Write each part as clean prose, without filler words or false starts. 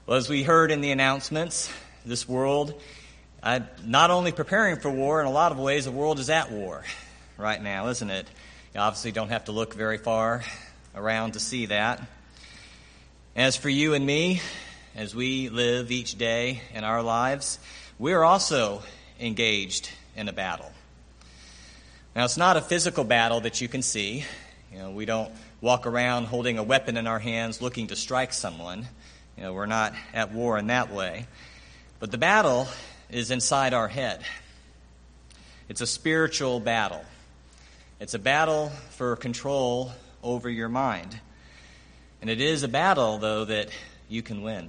Well, as we heard in the announcements, this world, not only preparing for war, in a lot of ways, the world is at war right now, isn't it? You obviously don't have to look very far around to see that. As for you and me, as we live each day in our lives, we're also engaged in a battle. Now, it's not a physical battle that you can see. We don't walk around holding a weapon in our hands looking to strike someone. We're not at war in that way. But the battle is inside our head. It's a spiritual battle. It's a battle for control over your mind. And it is a battle, though, that you can win.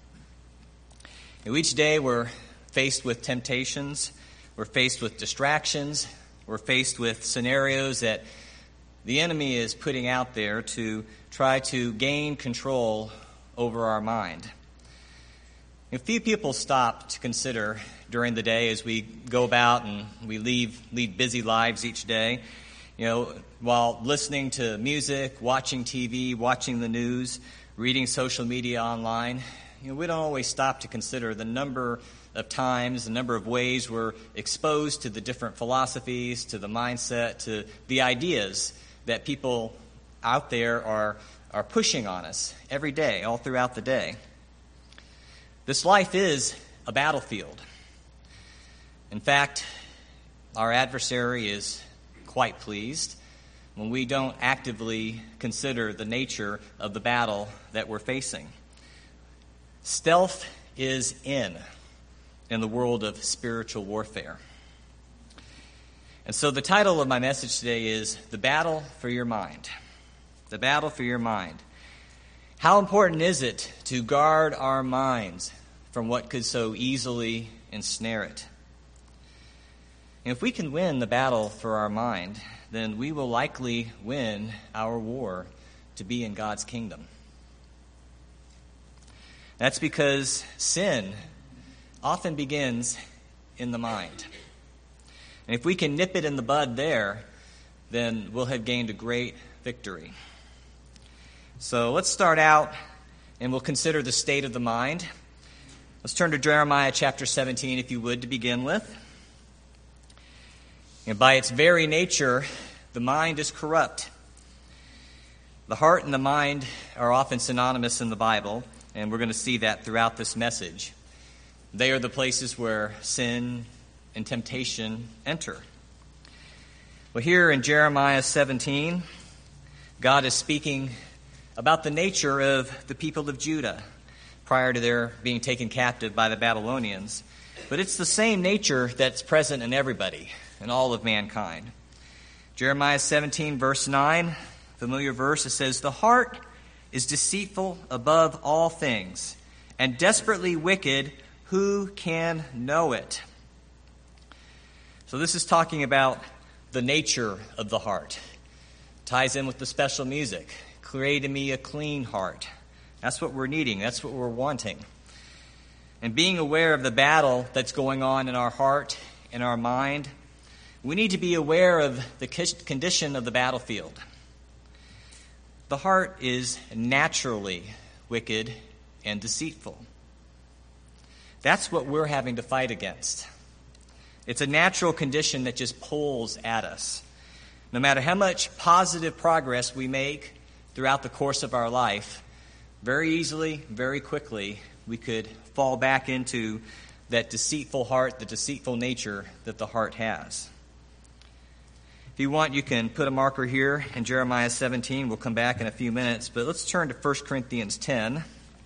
Each day we're faced with temptations. We're faced with distractions. We're faced with scenarios that the enemy is putting out there to try to gain control over our mind. A few people stop to consider during the day as we go about and we lead busy lives each day, while listening to music, watching TV, watching the news, reading social media online. We don't always stop to consider the number of times, the number of ways we're exposed to the different philosophies, to the mindset, to the ideas that people out there are pushing on us every day, all throughout the day. This life is a battlefield. In fact, our adversary is quite pleased when we don't actively consider the nature of the battle that we're facing. Stealth is in the world of spiritual warfare. And so the title of my message today is The Battle for Your Mind. The battle for your mind. How important is it to guard our minds from what could so easily ensnare it? And if we can win the battle for our mind, then we will likely win our war to be in God's kingdom. That's because sin often begins in the mind. And if we can nip it in the bud there, then we'll have gained a great victory. So let's start out and we'll consider the state of the mind. Let's turn to Jeremiah chapter 17, if you would, to begin with. And by its very nature, the mind is corrupt. The heart and the mind are often synonymous in the Bible, and we're going to see that throughout this message. They are the places where sin and temptation enter. Well, here in Jeremiah 17, God is speaking about the nature of the people of Judah prior to their being taken captive by the Babylonians. But it's the same nature that's present in everybody, in all of mankind. Jeremiah 17, verse 9, familiar verse, it says, "The heart is deceitful above all things, and desperately wicked. Who can know it?" So this is talking about the nature of the heart. Ties in with the special music. Create in me a clean heart. That's what we're needing. That's what we're wanting. And being aware of the battle that's going on in our heart, in our mind, we need to be aware of the condition of the battlefield. The heart is naturally wicked and deceitful. That's what we're having to fight against. It's a natural condition that just pulls at us. No matter how much positive progress we make throughout the course of our life, very easily, very quickly, we could fall back into that deceitful heart, the deceitful nature that the heart has. If you want, you can put a marker here in Jeremiah 17. We'll come back in a few minutes, but let's turn to 1 Corinthians 10.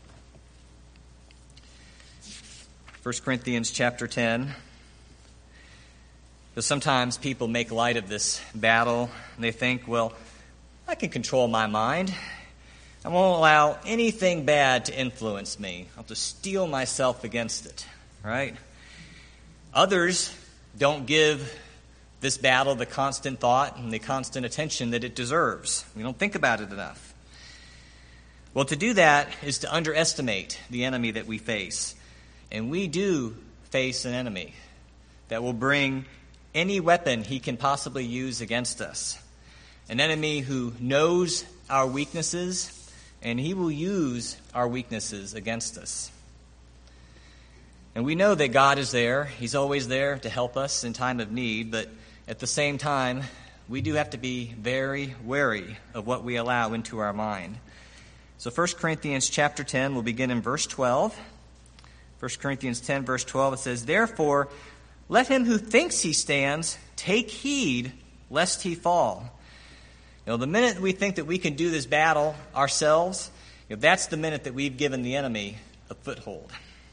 1 Corinthians chapter 10. Because sometimes people make light of this battle, and they think, well, I can control my mind. I won't allow anything bad to influence me. I'll just steel myself against it, right? Others don't give this battle the constant thought and the constant attention that it deserves. We don't think about it enough. Well, to do that is to underestimate the enemy that we face. And we do face an enemy that will bring any weapon he can possibly use against us. An enemy who knows our weaknesses and he will use our weaknesses against us. And we know that God is there. He's always there to help us in time of need, but at the same time, we do have to be very wary of what we allow into our mind. So 1 Corinthians chapter 10, we'll begin in verse 12. 1 Corinthians 10, verse 12, it says, "Therefore, let him who thinks he stands take heed lest he fall." The minute we think that we can do this battle ourselves, that's the minute that we've given the enemy a foothold.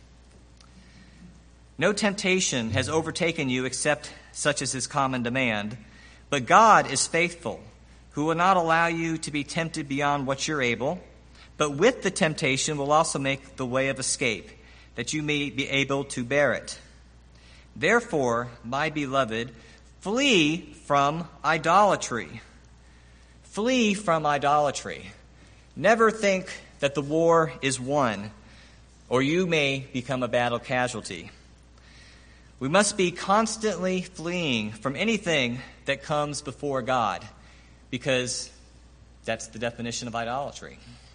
No temptation has overtaken you except such as is common demand, but God is faithful, who will not allow you to be tempted beyond what you're able, but with the temptation will also make the way of escape, that you may be able to bear it. Therefore, my beloved, flee from idolatry. Flee from idolatry. Never think that the war is won, or you may become a battle casualty. We must be constantly fleeing from anything that comes before God, because that's the definition of idolatry.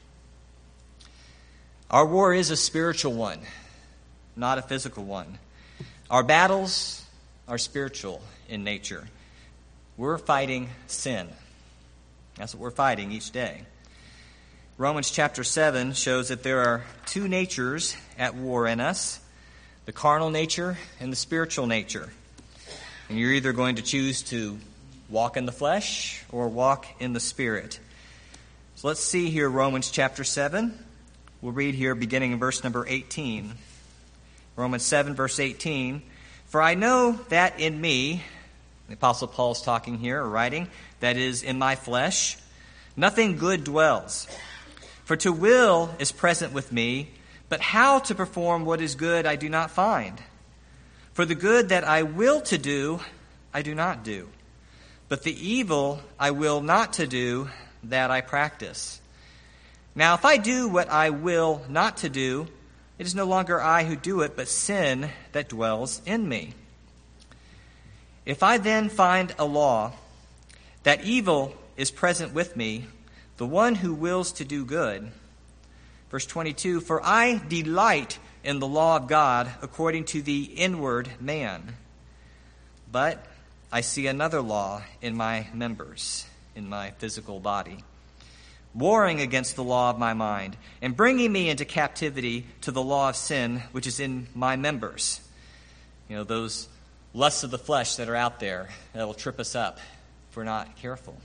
Our war is a spiritual one, not a physical one. Our battles are spiritual in nature. We're fighting sin. That's what we're fighting each day. Romans chapter 7 shows that there are two natures at war in us, the carnal nature and the spiritual nature. And you're either going to choose to walk in the flesh or walk in the spirit. So let's see here Romans chapter 7. We'll read here beginning in verse number 18. Romans 7, verse 18. "For I know that in me," the Apostle Paul's talking here, or writing, "that is, in my flesh, nothing good dwells. For to will is present with me, but how to perform what is good I do not find. For the good that I will to do, I do not do. But the evil I will not to do, that I practice. Now if I do what I will not to do, it is no longer I who do it, but sin that dwells in me. If I then find a law, that evil is present with me, the one who wills to do good." Verse 22, "For I delight in the law of God according to the inward man. But I see another law in my members, in my physical body, warring against the law of my mind, and bringing me into captivity to the law of sin, which is in my members." Those lusts of the flesh that are out there that will trip us up if we're not careful.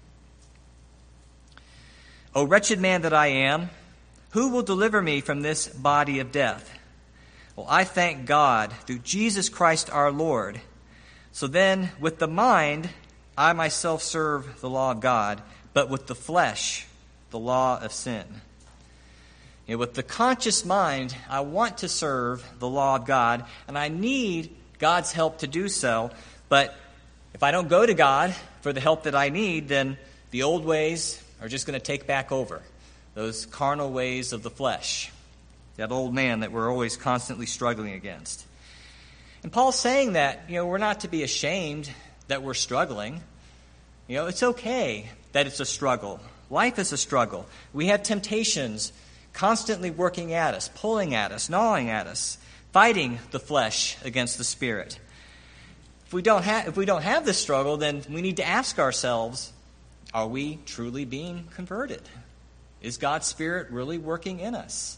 "O wretched man that I am, who will deliver me from this body of death? Well, I thank God through Jesus Christ our Lord. So then, with the mind, I myself serve the law of God, but with the flesh, the law of sin." With the conscious mind, I want to serve the law of God, and I need God's help to do so. But if I don't go to God for the help that I need, then the old ways are just going to take back over. Those carnal ways of the flesh. That old man that we're always constantly struggling against. And Paul's saying that, we're not to be ashamed that we're struggling. It's okay that it's a struggle. Life is a struggle. We have temptations constantly working at us, pulling at us, gnawing at us, fighting the flesh against the spirit. If we don't have this struggle, then we need to ask ourselves, are we truly being converted? Is God's Spirit really working in us?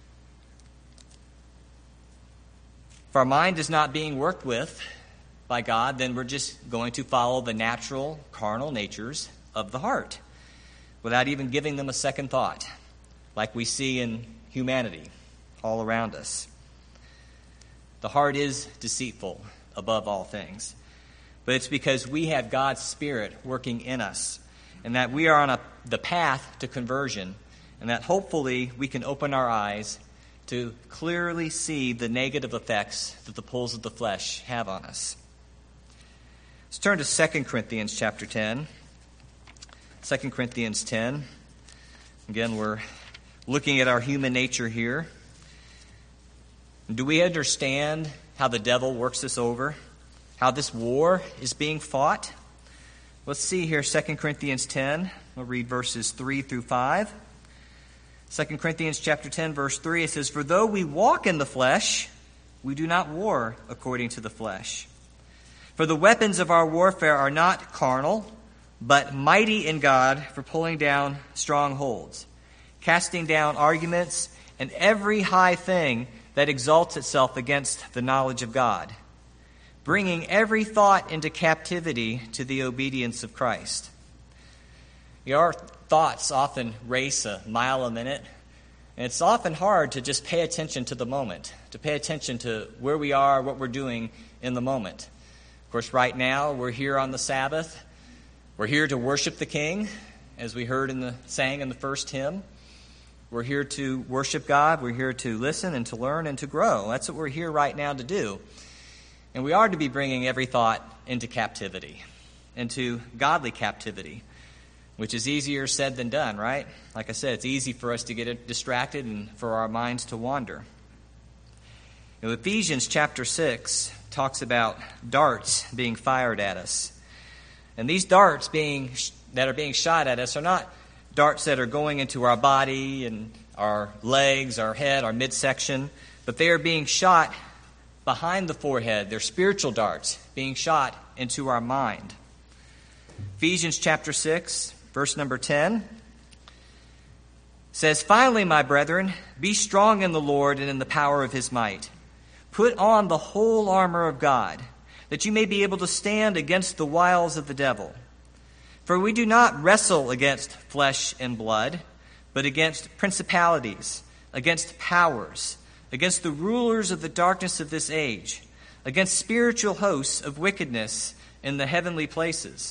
If our mind is not being worked with by God, then we're just going to follow the natural, carnal natures of the heart without even giving them a second thought, like we see in humanity all around us. The heart is deceitful above all things, but it's because we have God's Spirit working in us, and that we are on the path to conversion, and that hopefully we can open our eyes to clearly see the negative effects that the pulls of the flesh have on us. Let's turn to 2 Corinthians chapter 10. 2 Corinthians 10. Again, we're looking at our human nature here. Do we understand how the devil works us over? How this war is being fought? Let's see here, 2 Corinthians 10. We'll read verses 3 through 5. 2 Corinthians chapter 10, verse 3, it says, "For though we walk in the flesh, we do not war according to the flesh. For the weapons of our warfare are not carnal, but mighty in God for pulling down strongholds, casting down arguments and every high thing that exalts itself against the knowledge of God, bringing every thought into captivity to the obedience of Christ." Our thoughts often race a mile a minute, and it's often hard to just pay attention to the moment, to pay attention to where we are, what we're doing in the moment. Of course, right now, we're here on the Sabbath. We're here to worship the King, as we sang in the first hymn. We're here to worship God. We're here to listen and to learn and to grow. That's what we're here right now to do. And we are to be bringing every thought into captivity, into godly captivity, which is easier said than done, right? Like I said, it's easy for us to get distracted and for our minds to wander. Ephesians chapter 6 talks about darts being fired at us. And these darts that are being shot at us are not darts that are going into our body and our legs, our head, our midsection, but they are being shot behind the forehead. They're spiritual darts being shot into our mind. Ephesians chapter 6, verse number 10 says, "Finally, my brethren, be strong in the Lord and in the power of his might. Put on the whole armor of God, that you may be able to stand against the wiles of the devil. For we do not wrestle against flesh and blood, but against principalities, against powers, against the rulers of the darkness of this age, against spiritual hosts of wickedness in the heavenly places."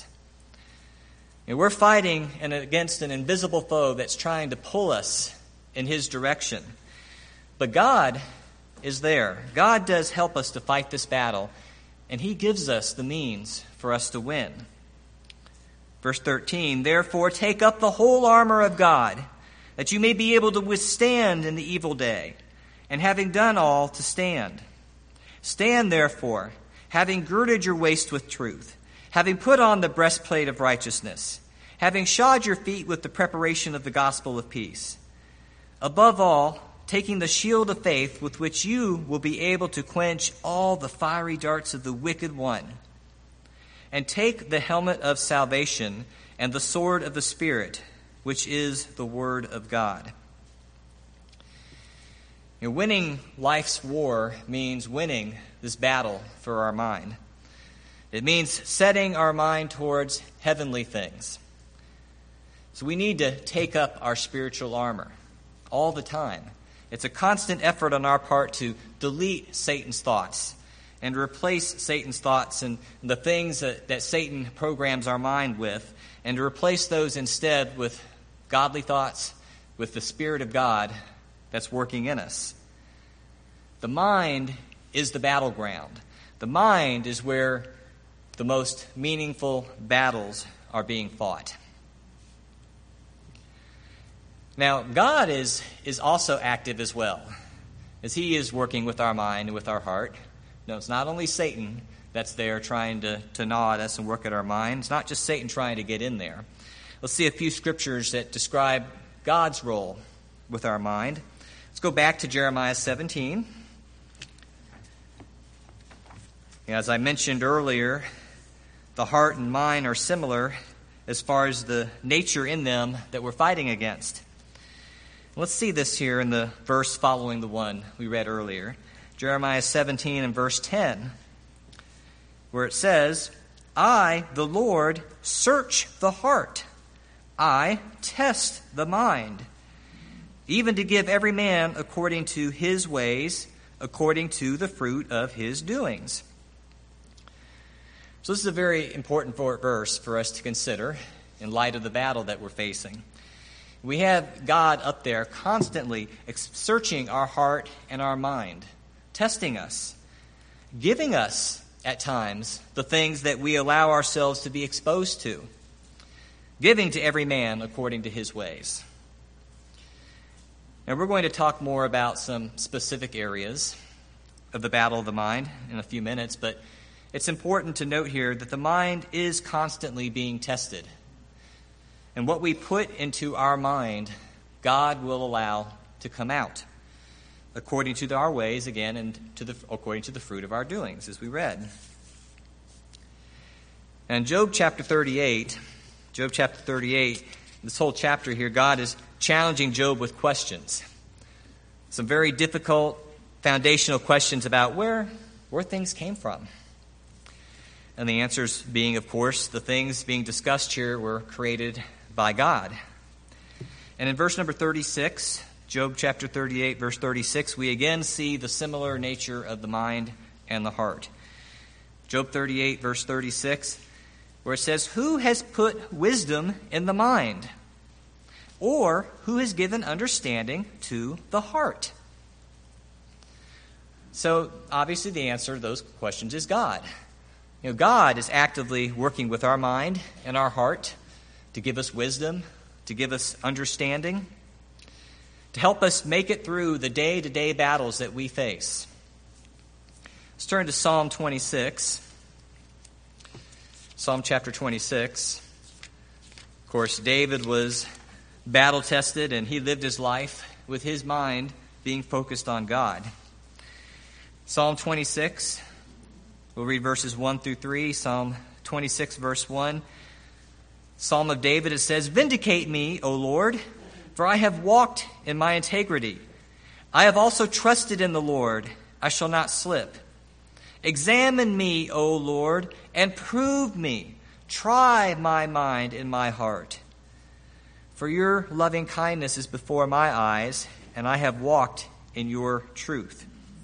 And we're fighting against an invisible foe that's trying to pull us in his direction. But God is there. God does help us to fight this battle, and he gives us the means for us to win. Verse 13, "Therefore take up the whole armor of God, that you may be able to withstand in the evil day, and having done all, to stand. Stand therefore, having girded your waist with truth, having put on the breastplate of righteousness, having shod your feet with the preparation of the gospel of peace. Above all, taking the shield of faith with which you will be able to quench all the fiery darts of the wicked one. And take the helmet of salvation and the sword of the Spirit, which is the word of God." Winning life's war means winning this battle for our mind. It means setting our mind towards heavenly things. So we need to take up our spiritual armor all the time. It's a constant effort on our part to delete Satan's thoughts and replace Satan's thoughts and the things that Satan programs our mind with, and to replace those instead with godly thoughts, with the Spirit of God that's working in us. The mind is the battleground. The mind is where the most meaningful battles are being fought. Now, God is also active as well, as he is working with our mind and with our heart. No, it's not only Satan that's there trying to gnaw at us and work at our mind. It's not just Satan trying to get in there. Let's see a few scriptures that describe God's role with our mind. Let's go back to Jeremiah 17. As I mentioned earlier, the heart and mind are similar as far as the nature in them that we're fighting against. Let's see this here in the verse following the one we read earlier. Jeremiah 17 and verse 10, where it says, "I, the Lord, search the heart. I test the mind, even to give every man according to his ways, according to the fruit of his doings." So this is a very important verse for us to consider in light of the battle that we're facing. We have God up there constantly searching our heart and our mind, testing us, giving us, at times, the things that we allow ourselves to be exposed to, giving to every man according to his ways. Now, we're going to talk more about some specific areas of the battle of the mind in a few minutes, but it's important to note here that the mind is constantly being tested. And what we put into our mind, God will allow to come out, according to our ways, again, and according to the fruit of our doings, as we read. And Job chapter 38, this whole chapter here, God is challenging Job with questions. Some very difficult, foundational questions about where things came from. And the answers being, of course, the things being discussed here were created by God. And in verse number 36, Job chapter 38, verse 36, we again see the similar nature of the mind and the heart. Job 38, verse 36, where it says, "Who has put wisdom in the mind? Or who has given understanding to the heart?" So, obviously, the answer to those questions is God. God is actively working with our mind and our heart to give us wisdom, to give us understanding, to help us make it through the day-to-day battles that we face. Let's turn to Psalm 26. Psalm chapter 26. Of course, David was battle-tested, and he lived his life with his mind being focused on God. Psalm 26, we'll read verses 1 through 3. Psalm 26, verse 1. Psalm of David, it says, "Vindicate me, O Lord, for I have walked in my integrity. I have also trusted in the Lord. I shall not slip. Examine me, O Lord, and prove me. Try my mind and my heart. For your loving kindness is before my eyes, and I have walked in your truth."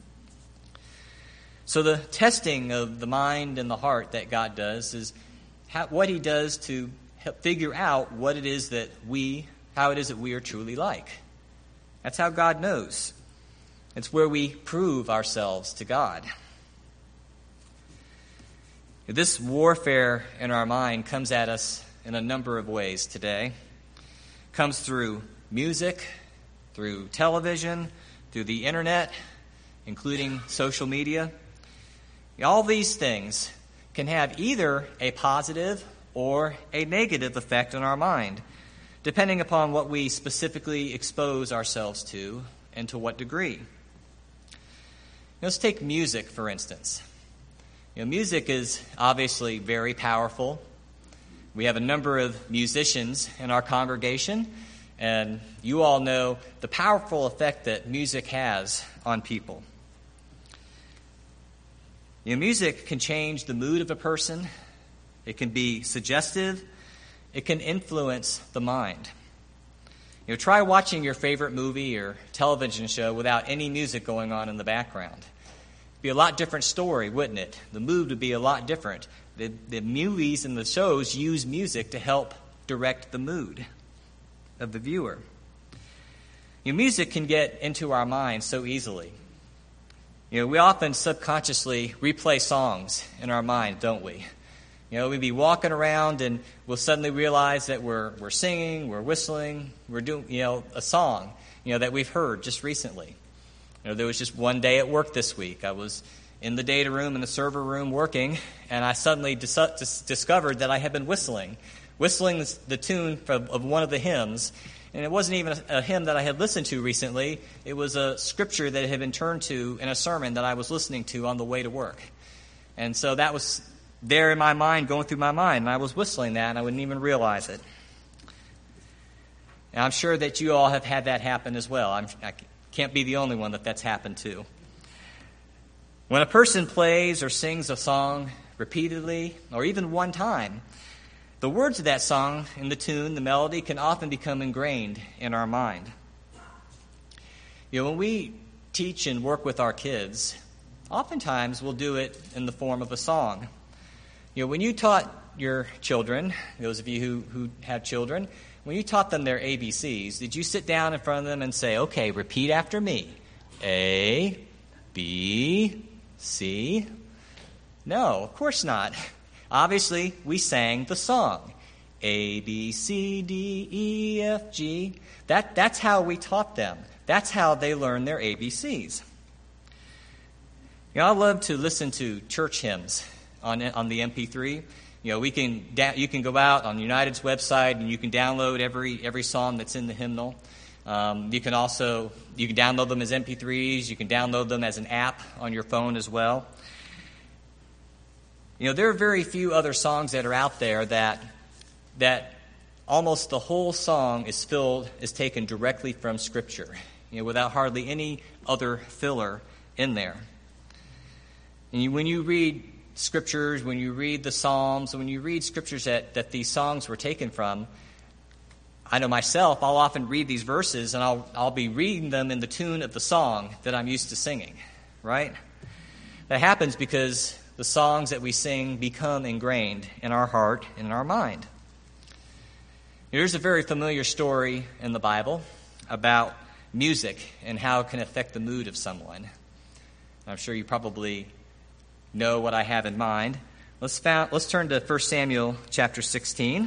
So the testing of the mind and the heart that God does is what he does to help figure out how it is that we are truly like. That's how God knows. It's where we prove ourselves to God. This warfare in our mind comes at us in a number of ways today. It comes through music, through television, through the internet, including social media. All these things can have either a positive or a negative effect on our mind, depending upon what we specifically expose ourselves to and to what degree. Let's take music, for instance. Music is obviously very powerful. We have a number of musicians in our congregation, and you all know the powerful effect that music has on people. Music can change the mood of a person. It can be suggestive. It can influence the mind. Try watching your favorite movie or television show without any music going on in the background. It'd be a lot different story, wouldn't it? The mood would be a lot different. The movies and the shows use music to help direct the mood of the viewer. Music can get into our minds so easily. We often subconsciously replay songs in our mind, don't we? We'd be walking around and we'll suddenly realize that we're singing, we're whistling, we're doing, a song, that we've heard just recently. There was just one day at work this week. I was in the data room, in the server room working, and I suddenly discovered that I had been whistling the tune of one of the hymns. And it wasn't even a hymn that I had listened to recently. It was a scripture that had been turned to in a sermon that I was listening to on the way to work. And so that was there in my mind, going through my mind, and I was whistling that, and I wouldn't even realize it. And I'm sure that you all have had that happen as well. I can't be the only one that's happened to. When a person plays or sings a song repeatedly, or even one time, the words of that song and the tune, the melody, can often become ingrained in our mind. When we teach and work with our kids, oftentimes we'll do it in the form of a song. When you taught your children, those of you who have children, when you taught them their ABCs, did you sit down in front of them and say, "Okay, repeat after me. A, B, C"? No, of course not. Obviously, we sang the song. A, B, C, D, E, F, G. That's how we taught them. That's how they learned their ABCs. I love to listen to church hymns on the MP3. You can go out on United's website and you can download every song that's in the hymnal. You can download them as MP3s. You can download them as an app on your phone as well. There are very few other songs that are out there that almost the whole song is taken directly from Scripture, without hardly any other filler in there. And when you read Scriptures, when you read the Psalms, when you read Scriptures that these songs were taken from, I know myself, I'll often read these verses and I'll be reading them in the tune of the song that I'm used to singing, right? That happens because the songs that we sing become ingrained in our heart and in our mind. There's a very familiar story in the Bible about music and how it can affect the mood of someone. I'm sure you probably know what I have in mind. Let's turn to 1 Samuel chapter 16.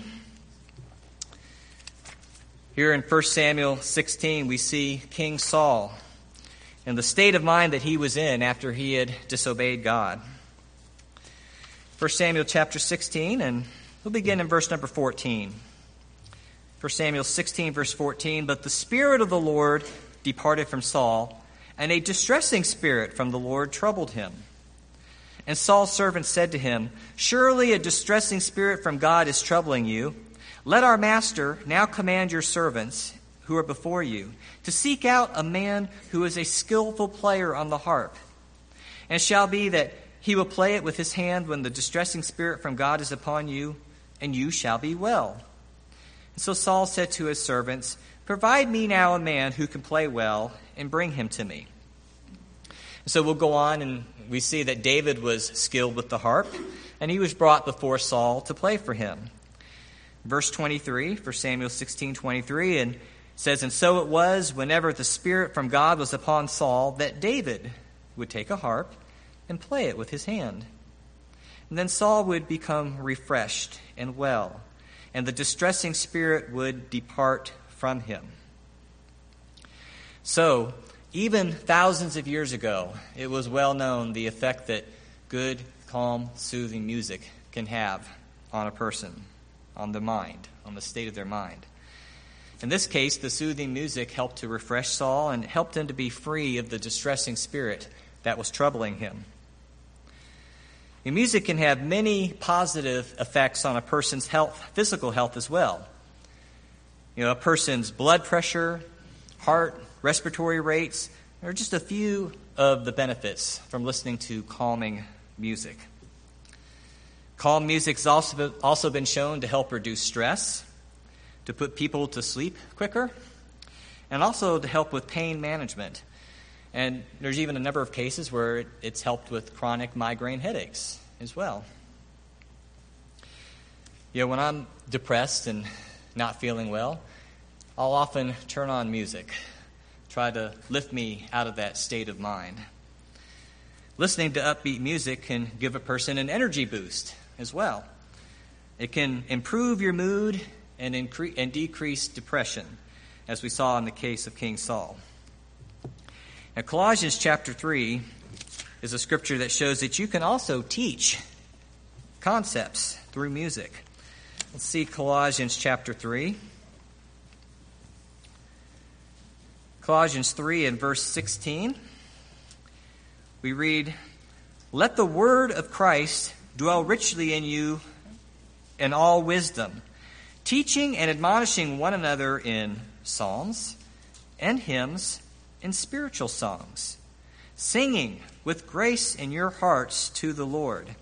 Here in 1 Samuel 16, we see King Saul and the state of mind that he was in after he had disobeyed God. 1 Samuel chapter 16, and we'll begin in verse number 14. 1 Samuel 16, verse 14, "But the Spirit of the Lord departed from Saul, and a distressing spirit from the Lord troubled him. And Saul's servant said to him, 'Surely a distressing spirit from God is troubling you. Let our master now command your servants who are before you to seek out a man who is a skillful player on the harp. And it shall be that he will play it with his hand when the distressing spirit from God is upon you, and you shall be well.' And so Saul said to his servants, 'Provide me now a man who can play well, and bring him to me.' So we'll go on, and we see that David was skilled with the harp, and he was brought before Saul to play for him. Verse 23, for Samuel 16:23, and says, "And so it was, whenever the Spirit from God was upon Saul, that David would take a harp and play it with his hand. And then Saul would become refreshed and well, and the distressing spirit would depart from him." So, even thousands of years ago, it was well known the effect that good, calm, soothing music can have on a person, on the mind, on the state of their mind. In this case, the soothing music helped to refresh Saul and helped him to be free of the distressing spirit that was troubling him. And music can have many positive effects on a person's health, physical health as well. A person's blood pressure, heart, respiratory rates are just a few of the benefits from listening to calming music. Calm music has also been shown to help reduce stress, to put people to sleep quicker, and also to help with pain management. And there's even a number of cases where it's helped with chronic migraine headaches as well. When I'm depressed and not feeling well, I'll often turn on music, try to lift me out of that state of mind. Listening to upbeat music can give a person an energy boost as well. It can improve your mood and decrease depression, as we saw in the case of King Saul. Now, Colossians chapter 3 is a scripture that shows that you can also teach concepts through music. Let's see Colossians chapter 3. Colossians 3 and verse 16. We read, "Let the word of Christ dwell richly in you in all wisdom, teaching and admonishing one another in psalms and hymns and spiritual songs, singing with grace in your hearts to the Lord."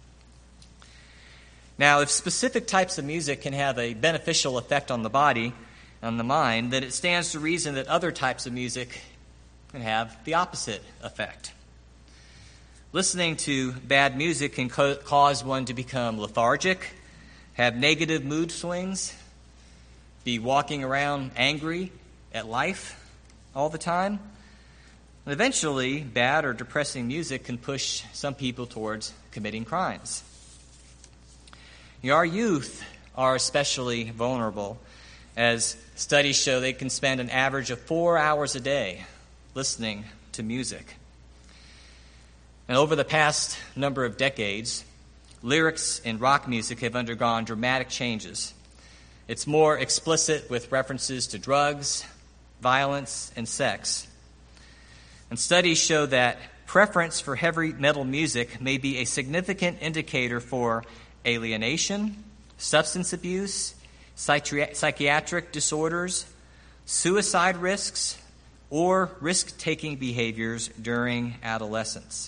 Now, if specific types of music can have a beneficial effect on the body, on the mind, then it stands to reason that other types of music can have the opposite effect. Listening to bad music can cause one to become lethargic, have negative mood swings, be walking around angry at life all the time. And eventually, bad or depressing music can push some people towards committing crimes. Our youth are especially vulnerable, as studies show they can spend an average of 4 hours a day listening to music. And over the past number of decades, lyrics in rock music have undergone dramatic changes. It's more explicit with references to drugs, violence, and sex. And studies show that preference for heavy metal music may be a significant indicator for alienation, substance abuse, psychiatric disorders, suicide risks, or risk-taking behaviors during adolescence.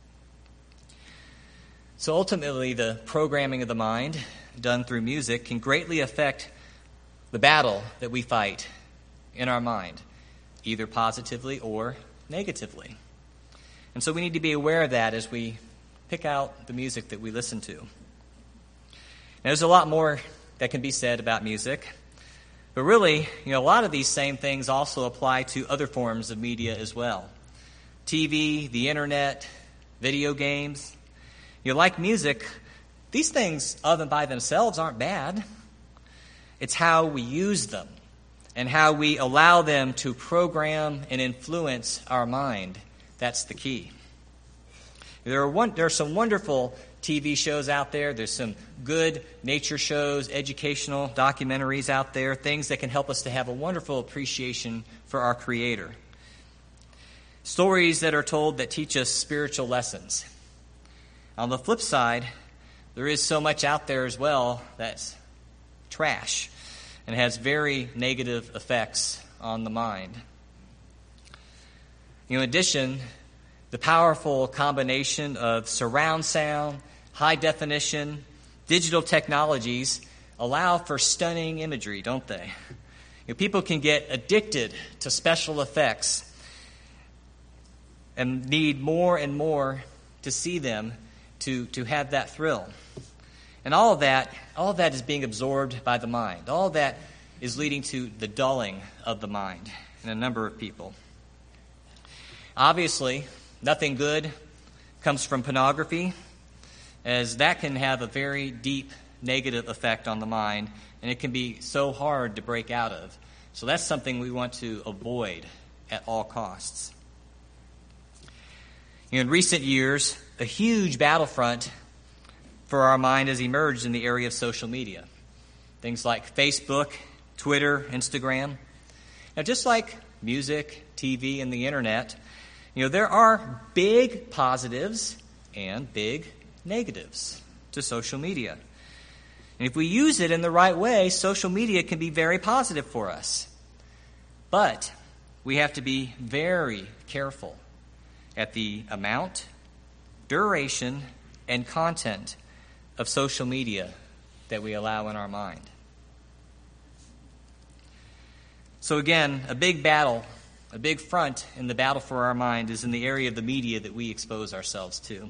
So ultimately, the programming of the mind done through music can greatly affect the battle that we fight in our mind, either positively or negatively. And so we need to be aware of that as we pick out the music that we listen to. Now, there's a lot more that can be said about music, but really, a lot of these same things also apply to other forms of media as well. TV, the internet, video games. Like music, these things, other than by themselves, aren't bad. It's how we use them and how we allow them to program and influence our mind. That's the key. There are some wonderful TV shows out there. There's some good nature shows, educational documentaries out there, things that can help us to have a wonderful appreciation for our Creator. Stories that are told that teach us spiritual lessons. On the flip side, there is so much out there as well that's trash and has very negative effects on the mind. In addition, the powerful combination of surround sound, high definition, digital technologies allow for stunning imagery, don't they? People can get addicted to special effects and need more and more to see them to have that thrill. And all of that is being absorbed by the mind. All of that is leading to the dulling of the mind in a number of people. Obviously, nothing good comes from pornography, as that can have a very deep negative effect on the mind, and it can be so hard to break out of. So that's something we want to avoid at all costs. In recent years, a huge battlefront for our mind has emerged in the area of social media. Things like Facebook, Twitter, Instagram. Now, just like music, TV, and the internet, there are big positives and big negatives to social media. And if we use it in the right way, social media can be very positive for us. But we have to be very careful at the amount, duration, and content of social media that we allow in our mind. So again, a big battle, a big front in the battle for our mind is in the area of the media that we expose ourselves to.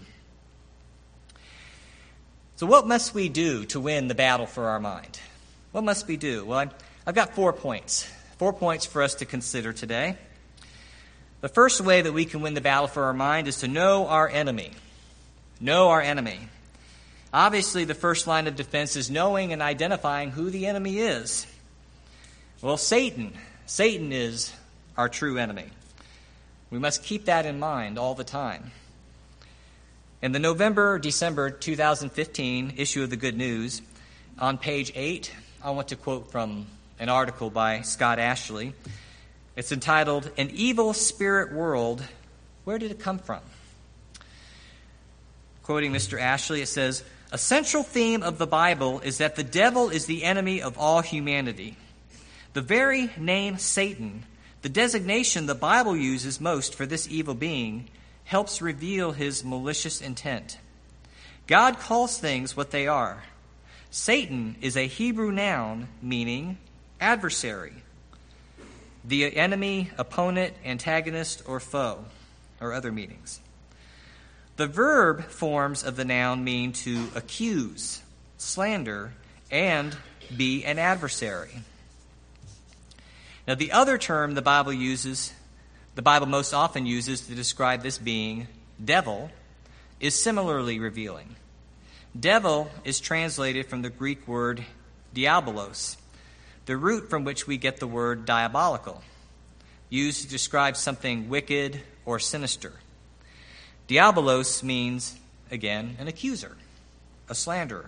So what must we do to win the battle for our mind? What must we do? Well, I've got 4 points. 4 points for us to consider today. The first way that we can win the battle for our mind is to know our enemy. Know our enemy. Obviously, the first line of defense is knowing and identifying who the enemy is. Well, Satan. Satan is our true enemy. We must keep that in mind all the time. In the November-December 2015 issue of the Good News, on page 8, I want to quote from an article by Scott Ashley. It's entitled, "An Evil Spirit World, Where Did It Come From?" Quoting Mr. Ashley, it says, "A central theme of the Bible is that the devil is the enemy of all humanity. The very name Satan, the designation the Bible uses most for this evil being, helps reveal his malicious intent. God calls things what they are. Satan is a Hebrew noun meaning adversary, the enemy, opponent, antagonist, or foe, or other meanings. The verb forms of the noun mean to accuse, slander, and be an adversary. Now, the other term the Bible most often uses to describe this being, devil, is similarly revealing. Devil is translated from the Greek word diabolos, the root from which we get the word diabolical, used to describe something wicked or sinister. Diabolos means, again, an accuser, a slanderer.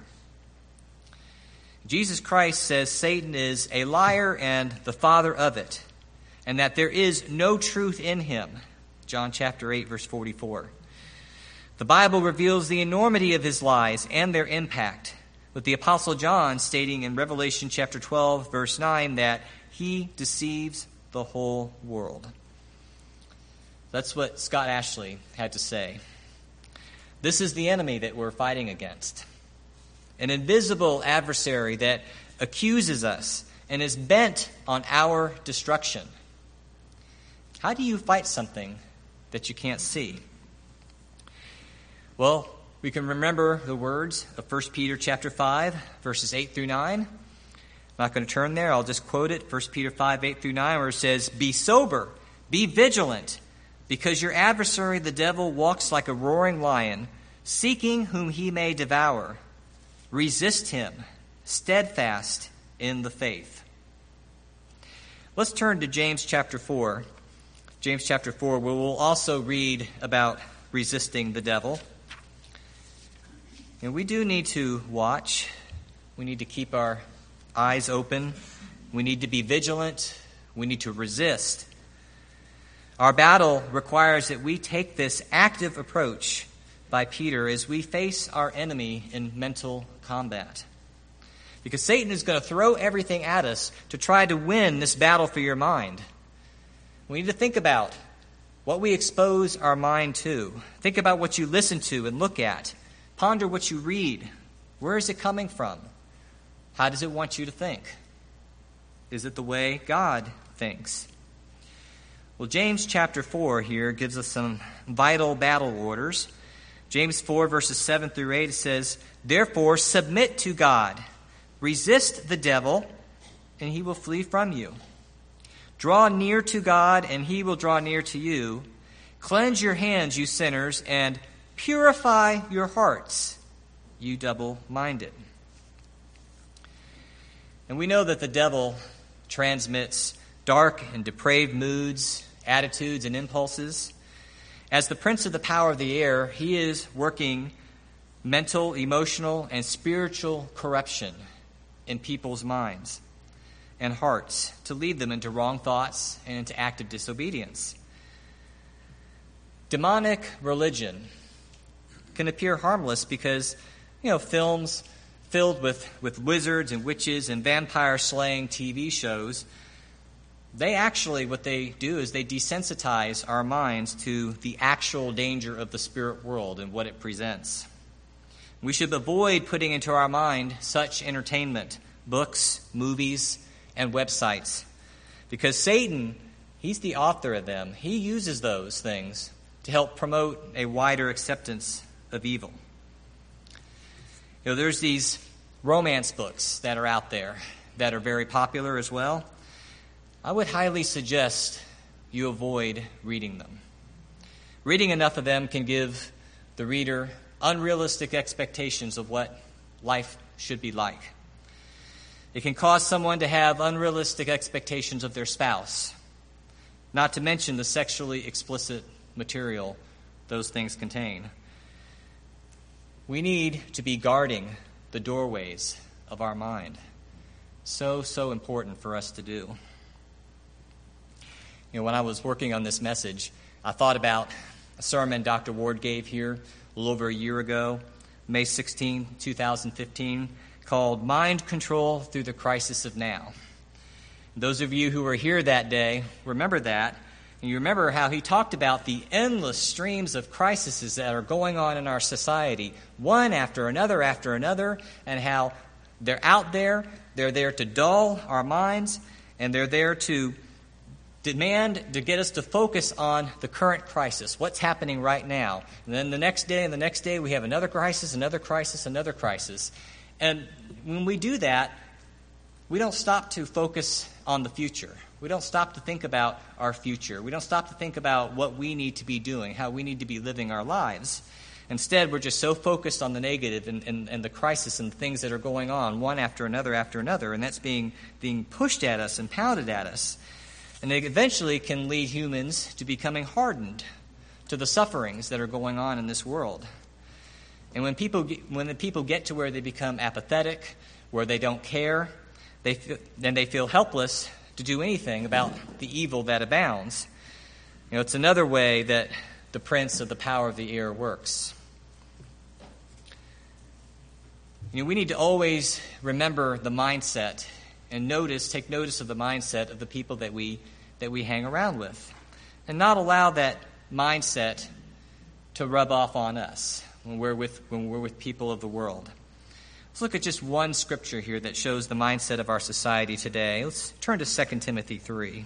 Jesus Christ says Satan is a liar and the father of it. and that there is no truth in him. John chapter 8, verse 44. The Bible reveals the enormity of his lies and their impact, with the Apostle John stating in Revelation chapter 12, verse 9, that he deceives the whole world. That's what Scott Ashley had to say. This is the enemy that we're fighting against. An invisible adversary that accuses us and is bent on our destruction. How do you fight something that you can't see? Well, we can remember the words of 1 Peter chapter 5, verses 8 through 9. I'm not going to turn there. I'll just quote it. 1 Peter 5, 8 through 9, where it says, "Be sober, be vigilant, because your adversary the devil walks like a roaring lion, seeking whom he may devour. Resist him, steadfast in the faith." Let's turn to James chapter 4. James chapter 4, where we'll also read about resisting the devil. And we do need to watch. We need to keep our eyes open. We need to be vigilant. We need to resist. Our battle requires that we take this active approach by Peter as we face our enemy in mental combat. Because Satan is going to throw everything at us to try to win this battle for your mind. We need to think about what we expose our mind to. Think about what you listen to and look at. Ponder what you read. Where is it coming from? How does it want you to think? Is it the way God thinks? Well, James chapter 4 here gives us some vital battle orders. James 4, verses 7 through 8, it says, "Therefore submit to God. Resist the devil, and he will flee from you. Draw near to God, and he will draw near to you. Cleanse your hands, you sinners, and purify your hearts, you double-minded." And we know that the devil transmits dark and depraved moods, attitudes, and impulses. As the prince of the power of the air, he is working mental, emotional, and spiritual corruption in people's minds and hearts to lead them into wrong thoughts and into active disobedience. Demonic religion can appear harmless because, films filled with wizards and witches and vampire-slaying TV shows, what they do is they desensitize our minds to the actual danger of the spirit world and what it presents. We should avoid putting into our mind such entertainment, books, movies, and websites, because Satan, he's the author of them. He uses those things to help promote a wider acceptance of evil. There's these romance books that are out there that are very popular as well. I would highly suggest you avoid reading them. Reading enough of them can give the reader unrealistic expectations of what life should be like. It can cause someone to have unrealistic expectations of their spouse, not to mention the sexually explicit material those things contain. We need to be guarding the doorways of our mind. So important for us to do. When I was working on this message, I thought about a sermon Dr. Ward gave here a little over a year ago, May 16, 2015, called "Mind Control Through the Crisis of Now." Those of you who were here that day remember that, and you remember how he talked about the endless streams of crises that are going on in our society, one after another, and how they're out there, they're there to dull our minds, and they're there to demand to get us to focus on the current crisis, what's happening right now. And then the next day, we have another crisis. And when we do that, we don't stop to focus on the future. We don't stop to think about our future. We don't stop to think about what we need to be doing, how we need to be living our lives. Instead, we're just so focused on the negative and the crisis and the things that are going on, one after another, and that's being pushed at us and pounded at us. And it eventually can lead humans to becoming hardened to the sufferings that are going on in this world. And when the people get to where they become apathetic, where they don't care, then they feel helpless to do anything about the evil that abounds. It's another way that the prince of the power of the air works. We need to always remember the mindset and take notice of the mindset of the people that we hang around with, and not allow that mindset to rub off on us when we're with people of the world. Let's look at just one scripture here that shows the mindset of our society today. Let's turn to 2 Timothy 3.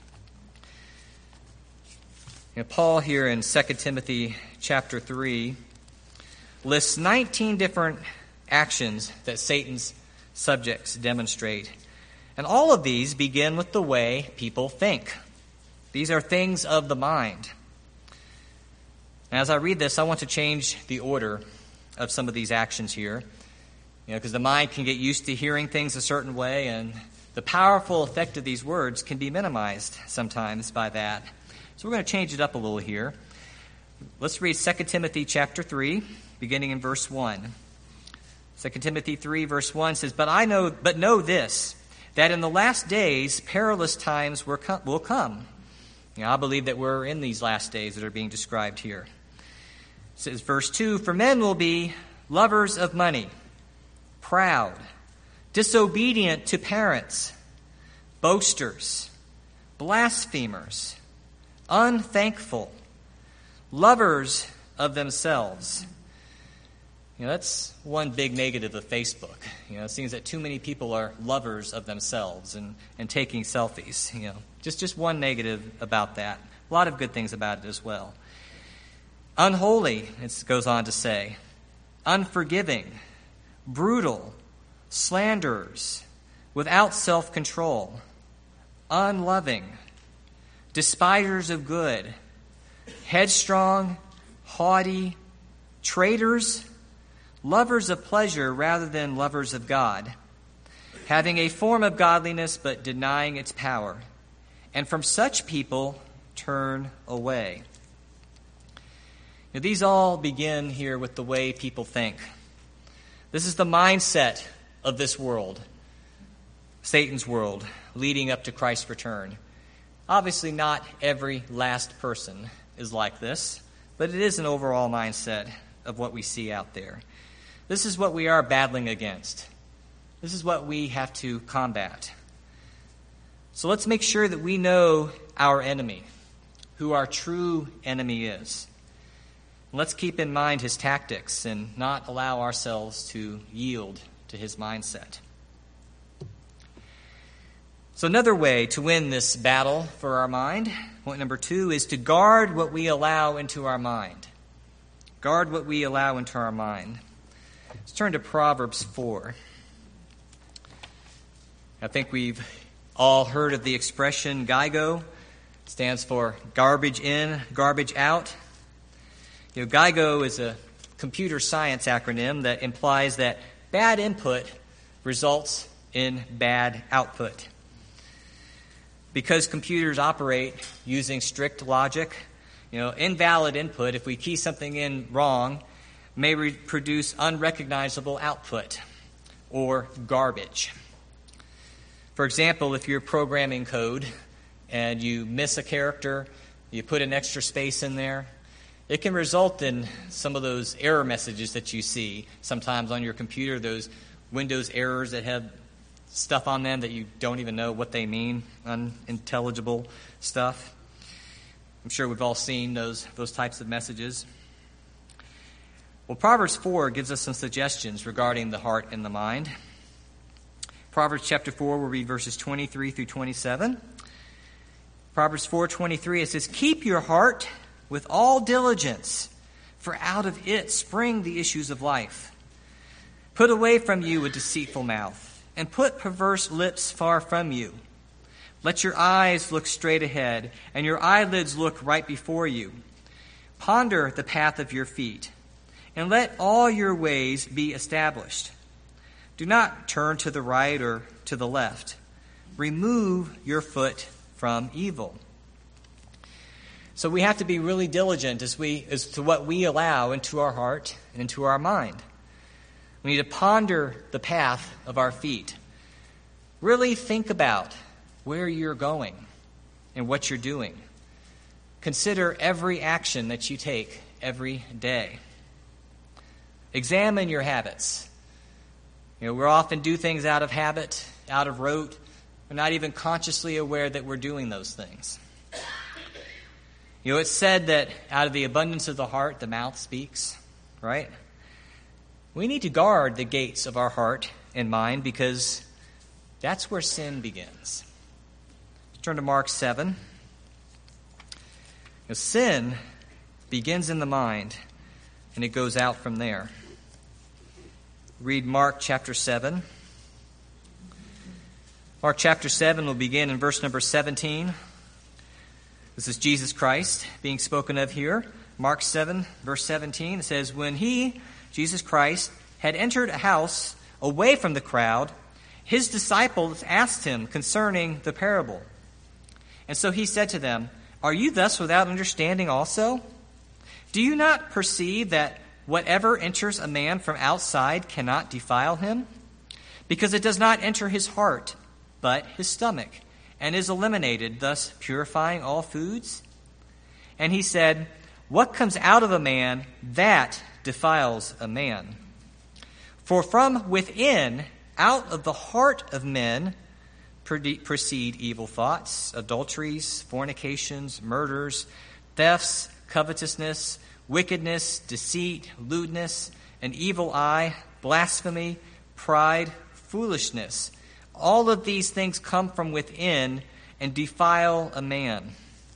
Paul here in 2 Timothy chapter 3 lists 19 different actions that Satan's subjects demonstrate. And all of these begin with the way people think. These are things of the mind. As I read this, I want to change the order of some of these actions here. Because the mind can get used to hearing things a certain way, and the powerful effect of these words can be minimized sometimes by that. So we're going to change it up a little here. Let's read 2 Timothy chapter 3, beginning in verse 1. 2 Timothy 3, verse 1 says, But know this, that in the last days perilous times will come. I believe that we're in these last days that are being described here. It says, verse 2, For men will be lovers of money, proud, disobedient to parents, boasters, blasphemers, unthankful, lovers of themselves. That's one big negative of Facebook. It seems that too many people are lovers of themselves and taking selfies. Just one negative about that. A lot of good things about it as well. Unholy, it goes on to say, unforgiving, brutal, slanderers, without self-control, unloving, despisers of good, headstrong, haughty, traitors, lovers of pleasure rather than lovers of God, having a form of godliness but denying its power. And from such people turn away. These all begin here with the way people think. This is the mindset of this world, Satan's world, leading up to Christ's return. Obviously, not every last person is like this, but it is an overall mindset of what we see out there. This is what we are battling against. This is what we have to combat. So let's make sure that we know our enemy, who our true enemy is. Let's keep in mind his tactics and not allow ourselves to yield to his mindset. So another way to win this battle for our mind, point number 2, is to guard what we allow into our mind. Guard what we allow into our mind. Let's turn to Proverbs 4. I think we've all heard of the expression GIGO. It stands for garbage in, garbage out. GIGO is a computer science acronym that implies that bad input results in bad output. Because computers operate using strict logic, invalid input, if we key something in wrong, may produce unrecognizable output or garbage. For example, if you're programming code and you miss a character, you put an extra space in there, it can result in some of those error messages that you see sometimes on your computer, those Windows errors that have stuff on them that you don't even know what they mean, unintelligible stuff. I'm sure we've all seen those types of messages. Well, Proverbs 4 gives us some suggestions regarding the heart and the mind. Proverbs chapter 4, we'll read verses 23 through 27. Proverbs 4:23, it says, Keep your heart with all diligence, for out of it spring the issues of life. Put away from you a deceitful mouth, and put perverse lips far from you. Let your eyes look straight ahead, and your eyelids look right before you. Ponder the path of your feet, and let all your ways be established. Do not turn to the right or to the left. Remove your foot from evil. So we have to be really diligent as to what we allow into our heart and into our mind. We need to ponder the path of our feet. Really think about where you're going and what you're doing. Consider every action that you take every day. Examine your habits. We often do things out of habit, out of rote. We're not even consciously aware that we're doing those things. It's said that out of the abundance of the heart, the mouth speaks, right? We need to guard the gates of our heart and mind because that's where sin begins. Turn to Mark 7. Sin begins in the mind, and it goes out from there. Read Mark chapter 7. Mark chapter 7 will begin in verse number 17. This is Jesus Christ being spoken of here. Mark 7, verse 17, it says, "When he, Jesus Christ, had entered a house away from the crowd, his disciples asked him concerning the parable. And so he said to them, 'Are you thus without understanding also? Do you not perceive that whatever enters a man from outside cannot defile him? Because it does not enter his heart, but his stomach, and is eliminated, thus purifying all foods?' And he said, 'What comes out of a man, that defiles a man. For from within, out of the heart of men, proceed evil thoughts, adulteries, fornications, murders, thefts, covetousness, wickedness, deceit, lewdness, an evil eye, blasphemy, pride, foolishness. All of these things come from within and defile a man.'"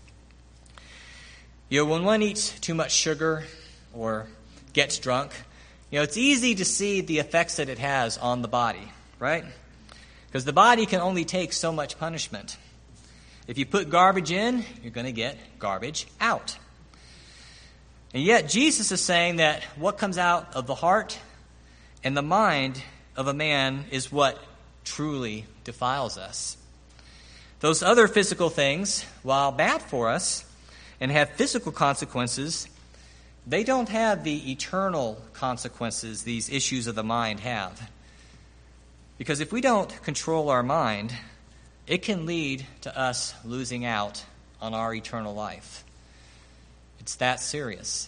When one eats too much sugar or gets drunk, it's easy to see the effects that it has on the body, right? Because the body can only take so much punishment. If you put garbage in, you're going to get garbage out. And yet Jesus is saying that what comes out of the heart and the mind of a man is what truly defiles us. Those other physical things, while bad for us and have physical consequences, they don't have the eternal consequences these issues of the mind have. Because if we don't control our mind, it can lead to us losing out on our eternal life. It's that serious.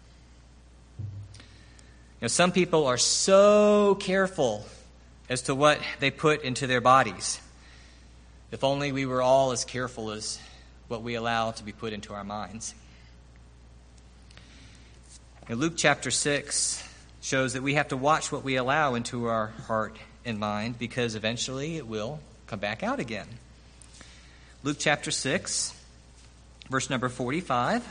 Some people are so careful as to what they put into their bodies. If only we were all as careful as what we allow to be put into our minds. Luke chapter 6 shows that we have to watch what we allow into our heart and mind because eventually it will come back out again. Luke chapter 6, verse number 45.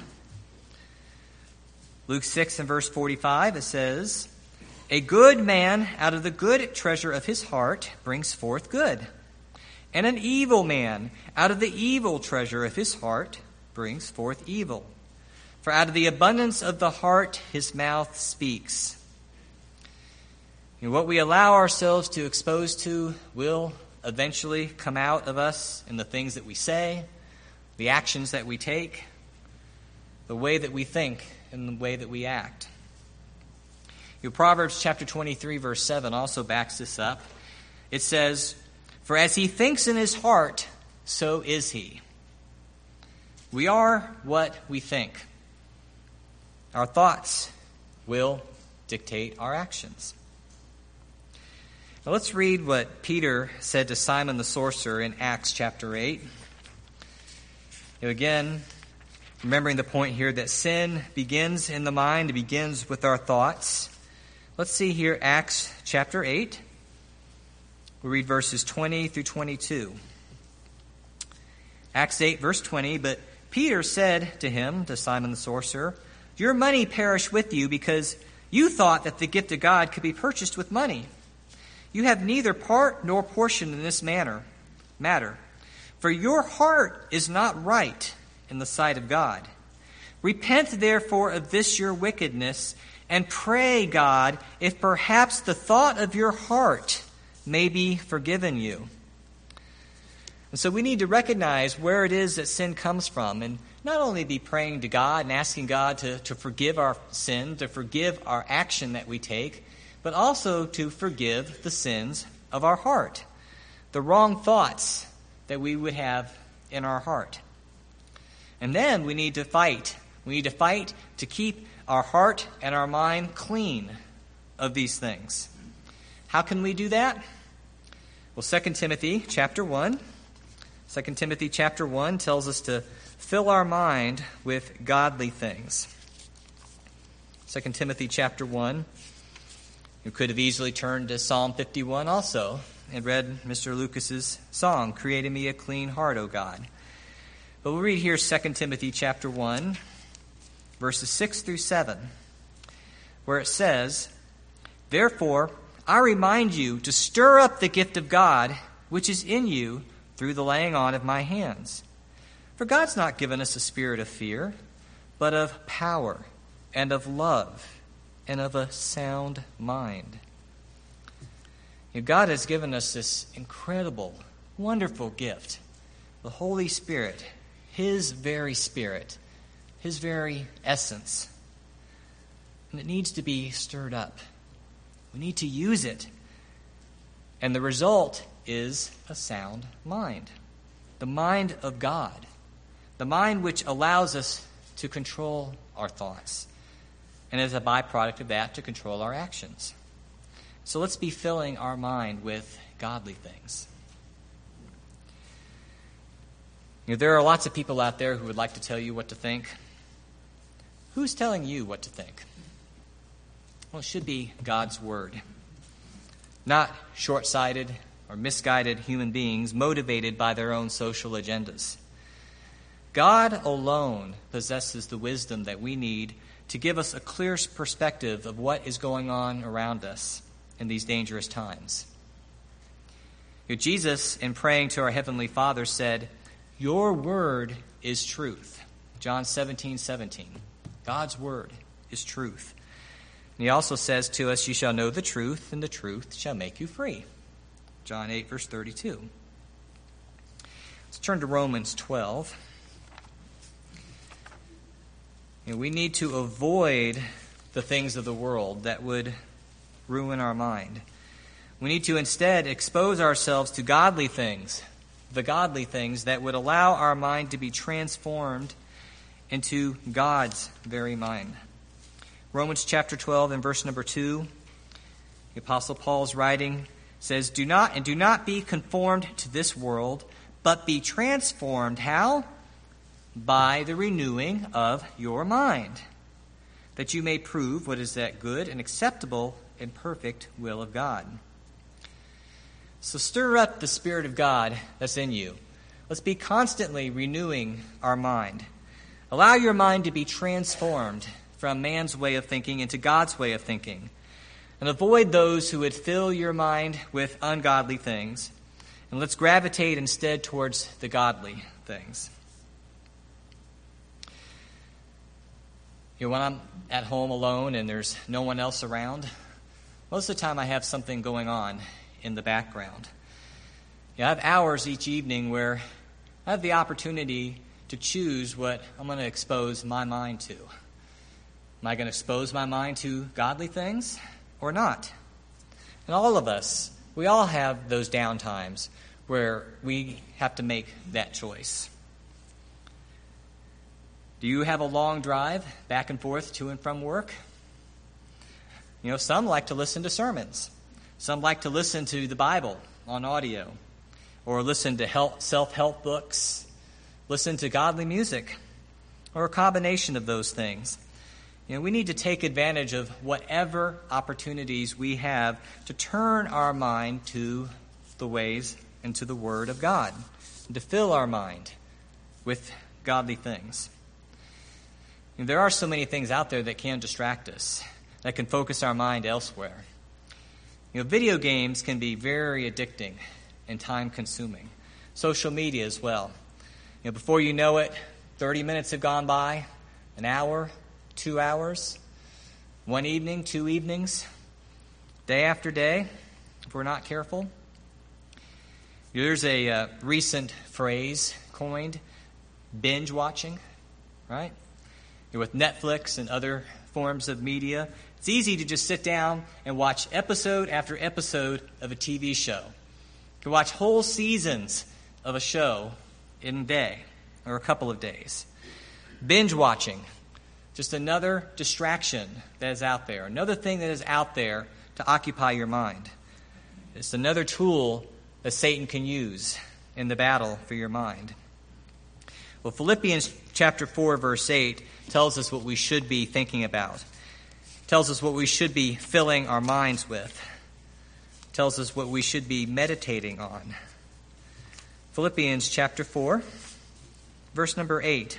Luke 6 and verse 45, it says, "A good man out of the good treasure of his heart brings forth good, and an evil man out of the evil treasure of his heart brings forth evil. For out of the abundance of the heart his mouth speaks." What we allow ourselves to expose to will eventually come out of us in the things that we say, the actions that we take, the way that we think, and the way that we act. Proverbs chapter 23, verse 7 also backs this up. It says, "For as he thinks in his heart, so is he." We are what we think. Our thoughts will dictate our actions. Now let's read what Peter said to Simon the sorcerer in Acts chapter 8. Again, remembering the point here that sin begins in the mind, it begins with our thoughts. Let's see here Acts chapter 8. We'll read verses 20 through 22. Acts 8, verse 20, "But Peter said to him," to Simon the sorcerer, "Your money perish with you, because you thought that the gift of God could be purchased with money. You have neither part nor portion in this matter. For your heart is not right in the sight of God. Repent therefore of this your wickedness, and pray God if perhaps the thought of your heart may be forgiven you." And so we need to recognize where it is that sin comes from, and not only be praying to God and asking God to forgive our sin, to forgive our action that we take, but also to forgive the sins of our heart, the wrong thoughts that we would have in our heart. And then we need to fight. We need to fight to keep our heart and our mind clean of these things. How can we do that? Well, 2 Timothy chapter 1 tells us to fill our mind with godly things. 2 Timothy chapter 1. You could have easily turned to Psalm 51 also and read Mr. Lucas's song, "Create in me a clean heart, O God." But we'll read here 2 Timothy chapter 1, verses 6 through 7, where it says, "Therefore, I remind you to stir up the gift of God which is in you through the laying on of my hands. For God's not given us a spirit of fear, but of power and of love and of a sound mind." God has given us this incredible, wonderful gift, the Holy Spirit, His very Spirit, His very essence. And it needs to be stirred up. We need to use it. And the result is a sound mind. The mind of God. The mind which allows us to control our thoughts. And as a byproduct of that, to control our actions. So let's be filling our mind with godly things. There are lots of people out there who would like to tell you what to think. Who's telling you what to think? Well, it should be God's Word. Not short-sighted or misguided human beings motivated by their own social agendas. God alone possesses the wisdom that we need to give us a clear perspective of what is going on around us in these dangerous times. Jesus, in praying to our Heavenly Father, said, "Your word is truth." John 17:17. God's word is truth. And he also says to us, "You shall know the truth, and the truth shall make you free." John 8, verse 32. Let's turn to Romans 12. We need to avoid the things of the world that would ruin our mind. We need to instead expose ourselves to godly things, the godly things that would allow our mind to be transformed into God's very mind. Romans chapter 12 and verse number 2, the Apostle Paul's writing says, do not be conformed to this world, but be transformed." How? "By the renewing of your mind, that you may prove what is that good and acceptable and perfect will of God." So stir up the Spirit of God that's in you. Let's be constantly renewing our mind. Allow your mind to be transformed from man's way of thinking into God's way of thinking. And avoid those who would fill your mind with ungodly things. And let's gravitate instead towards the godly things. When I'm at home alone and there's no one else around, most of the time I have something going on in the background. I have hours each evening where I have the opportunity to choose what I'm going to expose my mind to. Am I going to expose my mind to godly things or not? And all of us, we all have those down times where we have to make that choice. Do you have a long drive back and forth to and from work? Some like to listen to sermons. Some like to listen to the Bible on audio, or listen to self-help books, listen to godly music, or a combination of those things. We need to take advantage of whatever opportunities we have to turn our mind to the ways and to the Word of God, and to fill our mind with godly things. There are so many things out there that can distract us, that can focus our mind elsewhere. Video games can be very addicting and time-consuming. Social media as well. Before you know it, 30 minutes have gone by, an hour, 2 hours, one evening, 2 evenings, day after day, if we're not careful. There's a recent phrase coined, binge watching, right? With Netflix and other forms of media, it's easy to just sit down and watch episode after episode of a TV show. You can watch whole seasons of a show in a day or a couple of days. Binge watching, just another distraction that is out there, another thing that is out there to occupy your mind. It's another tool that Satan can use in the battle for your mind. Well, Philippians chapter 4, verse 8 tells us what we should be thinking about. It tells us what we should be filling our minds with. It tells us what we should be meditating on. Philippians chapter 4, verse number 8.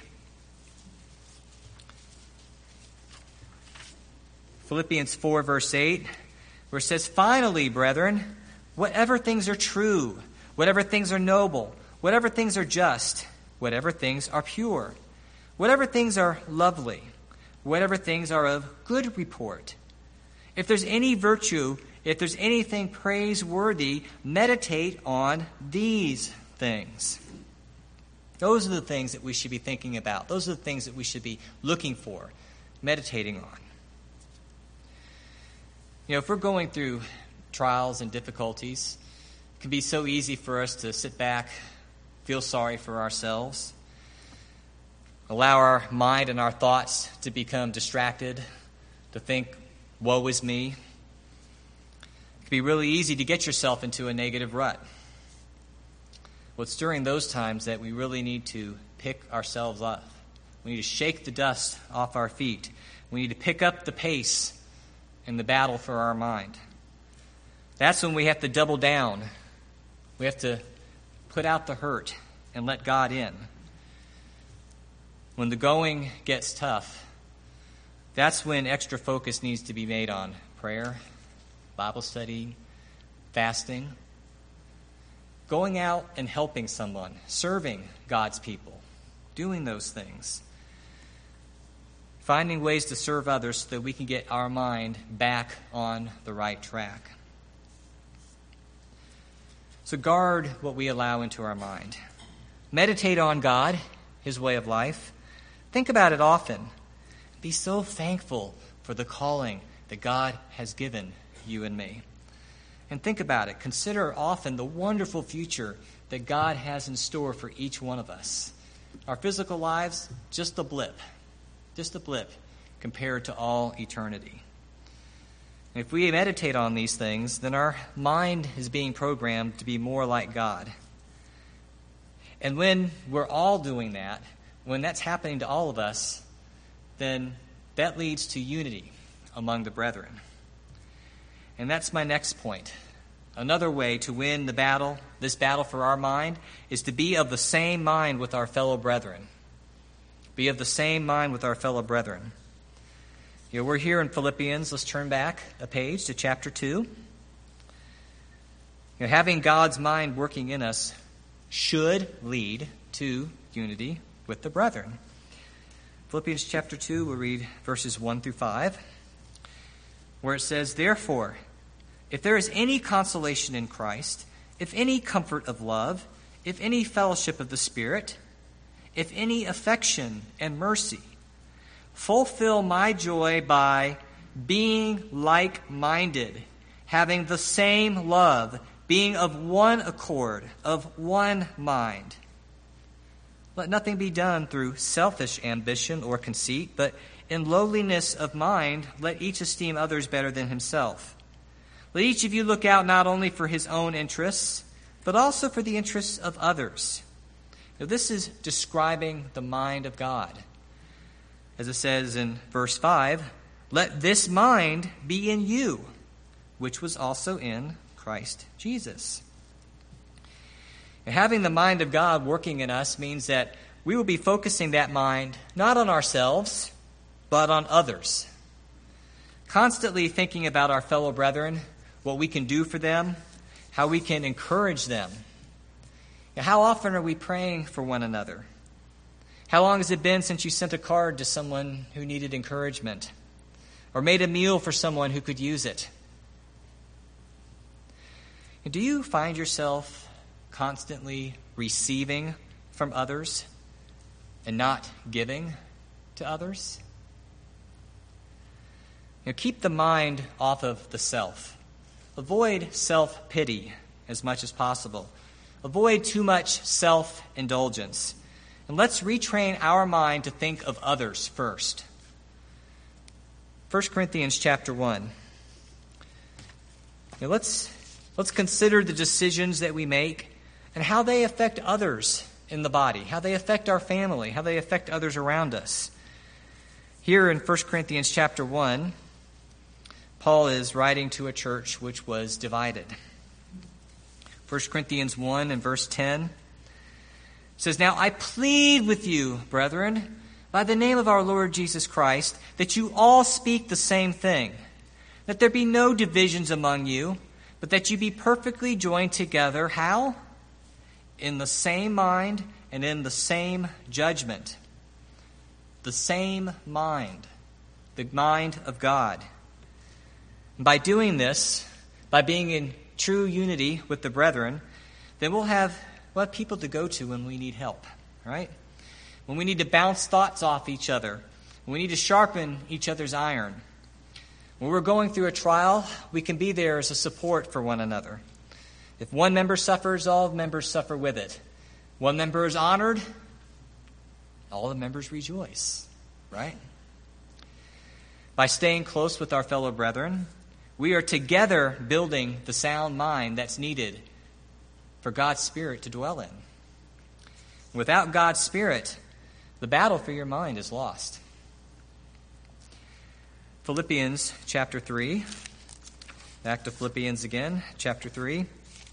Philippians 4, verse 8, where it says, "Finally, brethren, whatever things are true, whatever things are noble, whatever things are just, whatever things are pure, whatever things are lovely, whatever things are of good report. If there's any virtue, if there's anything praiseworthy, meditate on these things." Those are the things that we should be thinking about. Those are the things that we should be looking for, meditating on. You know, if we're going through trials and difficulties, it can be so easy for us to sit back, feel sorry for ourselves, allow our mind and our thoughts to become distracted, to think, woe is me. It can be really easy to get yourself into a negative rut. Well, it's during those times that we really need to pick ourselves up. We need to shake the dust off our feet. We need to pick up the pace in the battle for our mind. That's when we have to double down. We have to put out the hurt and let God in. When the going gets tough, that's when extra focus needs to be made on prayer, Bible study, fasting, going out and helping someone, serving God's people, doing those things. Finding ways to serve others so that we can get our mind back on the right track. So guard what we allow into our mind. Meditate on God, His way of life. Think about it often. Be so thankful for the calling that God has given you and me. And think about it. Consider often the wonderful future that God has in store for each one of us. Our physical lives, just a blip compared to all eternity. If we meditate on these things, then our mind is being programmed to be more like God. And when we're all doing that, when that's happening to all of us, then that leads to unity among the brethren. And that's my next point. Another way to win the battle, this battle for our mind, is to be of the same mind with our fellow brethren. Be of the same mind with our fellow brethren. You know, we're here in Philippians. Let's turn back a page to chapter 2. You know, having God's mind working in us should lead to unity with the brethren. Philippians chapter 2, we'll read verses 1 through 5, where it says, "Therefore, if there is any consolation in Christ, if any comfort of love, if any fellowship of the Spirit, if any affection and mercy, fulfill my joy by being like-minded, having the same love, being of one accord, of one mind. Let nothing be done through selfish ambition or conceit, but in lowliness of mind, let each esteem others better than himself. Let each of you look out not only for his own interests, but also for the interests of others." Now, this is describing the mind of God. As it says in verse 5, "Let this mind be in you, which was also in Christ Jesus." And having the mind of God working in us means that we will be focusing that mind not on ourselves, but on others. Constantly thinking about our fellow brethren, what we can do for them, how we can encourage them. How often are we praying for one another? How long has it been since you sent a card to someone who needed encouragement? Or made a meal for someone who could use it? Do you find yourself constantly receiving from others and not giving to others? Keep the mind off of the self. Avoid self-pity as much as possible. avoid too much self-indulgence. And let's retrain our mind to think of others first. 1 Corinthians chapter 1. Now let's consider the decisions that we make and how they affect others in the body, how they affect our family, how they affect others around us. Here in 1 Corinthians chapter 1, Paul is writing to a church which was divided. 1 Corinthians 1 and verse 10 says, "Now I plead with you, brethren, by the name of our Lord Jesus Christ, that you all speak the same thing, that there be no divisions among you, but that you be perfectly joined together." How? In the same mind and in the same judgment. The same mind, the mind of God. And by doing this, by being in true unity with the brethren, then we'll have people to go to when we need help, right? When we need to bounce thoughts off each other, when we need to sharpen each other's iron. When we're going through a trial, we can be there as a support for one another. If one member suffers, all members suffer with it. One member is honored, all the members rejoice, right? By staying close with our fellow brethren, we are together building the sound mind that's needed for God's Spirit to dwell in. Without God's Spirit, the battle for your mind is lost. Philippians chapter 3. Back to Philippians again, chapter 3.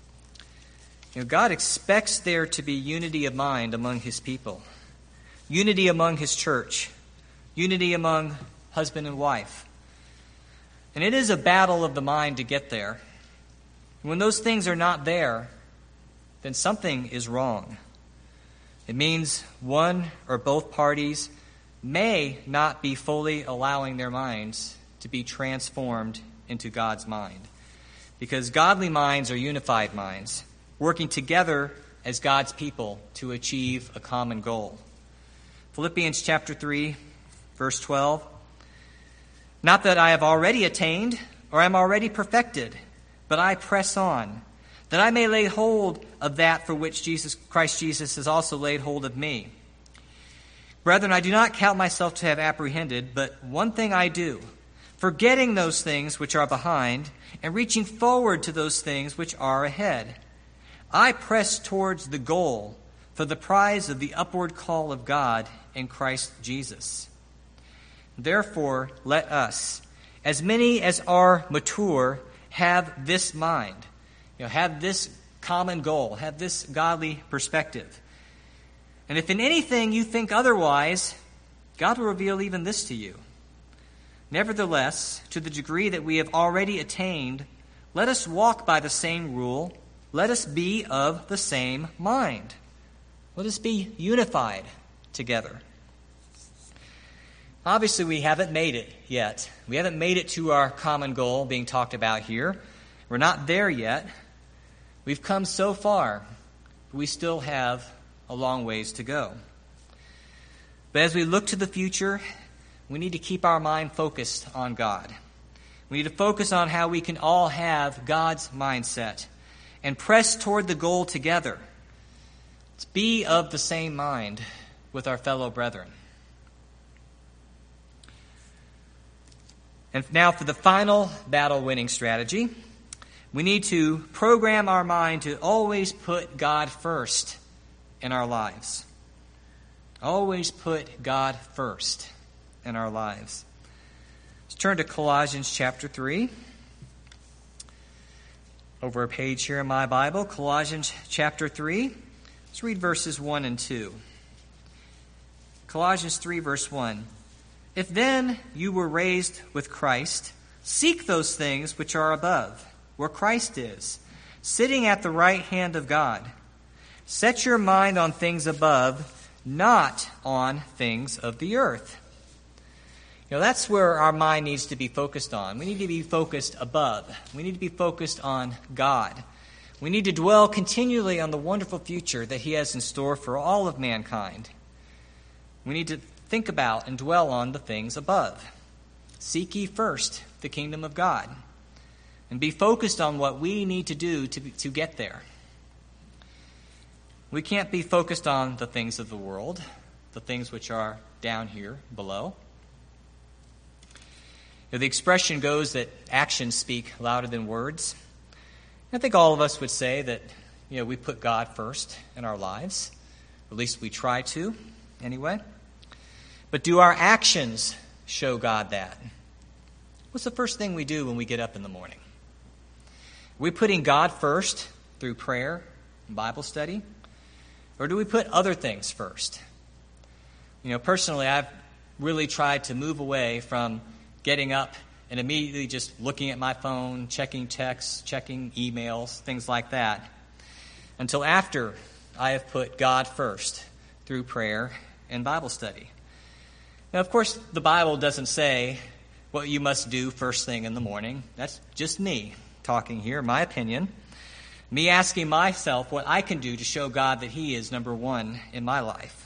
God expects there to be unity of mind among His people, unity among His church, unity among husband and wife. And it is a battle of the mind to get there. When those things are not there, then something is wrong. It means one or both parties may not be fully allowing their minds to be transformed into God's mind. Because godly minds are unified minds, working together as God's people to achieve a common goal. Philippians chapter 3, verse 12. "Not that I have already attained or am already perfected, but I press on, that I may lay hold of that for which Christ Jesus has also laid hold of me. Brethren, I do not count myself to have apprehended, but one thing I do, forgetting those things which are behind and reaching forward to those things which are ahead. I press towards the goal for the prize of the upward call of God in Christ Jesus. Therefore, let us, as many as are mature, have this mind." Have this common goal, have this godly perspective. And if in anything you think otherwise, God will reveal even this to you. Nevertheless, to the degree that we have already attained, let us walk by the same rule. Let us be of the same mind. Let us be unified together. Obviously, we haven't made it yet. We haven't made it to our common goal being talked about here. We're not there yet. We've come so far, but we still have a long ways to go. But as we look to the future, we need to keep our mind focused on God. We need to focus on how we can all have God's mindset and press toward the goal together. Let's be of the same mind with our fellow brethren. And now for the final battle-winning strategy. We need to program our mind to always put God first in our lives. Always put God first in our lives. Let's turn to Colossians chapter 3. Over a page here in my Bible, Colossians chapter 3. Let's read verses 1 and 2. Colossians 3, verse 1. "If then you were raised with Christ, seek those things which are above, where Christ is, sitting at the right hand of God. Set your mind on things above, not on things of the earth." That's where our mind needs to be focused on. We need to be focused above. We need to be focused on God. We need to dwell continually on the wonderful future that He has in store for all of mankind. We need to think about and dwell on the things above. Seek ye first the kingdom of God, and be focused on what we need to do to get there. We can't be focused on the things of the world, the things which are down here below. The expression goes that actions speak louder than words. I think all of us would say that, we put God first in our lives. At least we try to, anyway. But do our actions show God that? What's the first thing we do when we get up in the morning? Are we putting God first through prayer and Bible study? Or do we put other things first? Personally, I've really tried to move away from getting up and immediately just looking at my phone, checking texts, checking emails, things like that, until after I have put God first through prayer and Bible study. Now, of course, the Bible doesn't say what you must do first thing in the morning. That's just me talking here, my opinion. Me asking myself what I can do to show God that He is number one in my life.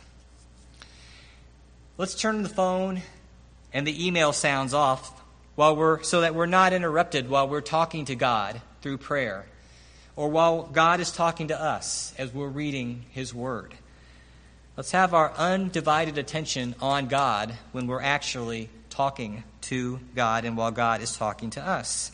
Let's turn the phone and the email sounds off so that we're not interrupted while we're talking to God through prayer, or while God is talking to us as we're reading His Word. Let's have our undivided attention on God when we're actually talking to God and while God is talking to us.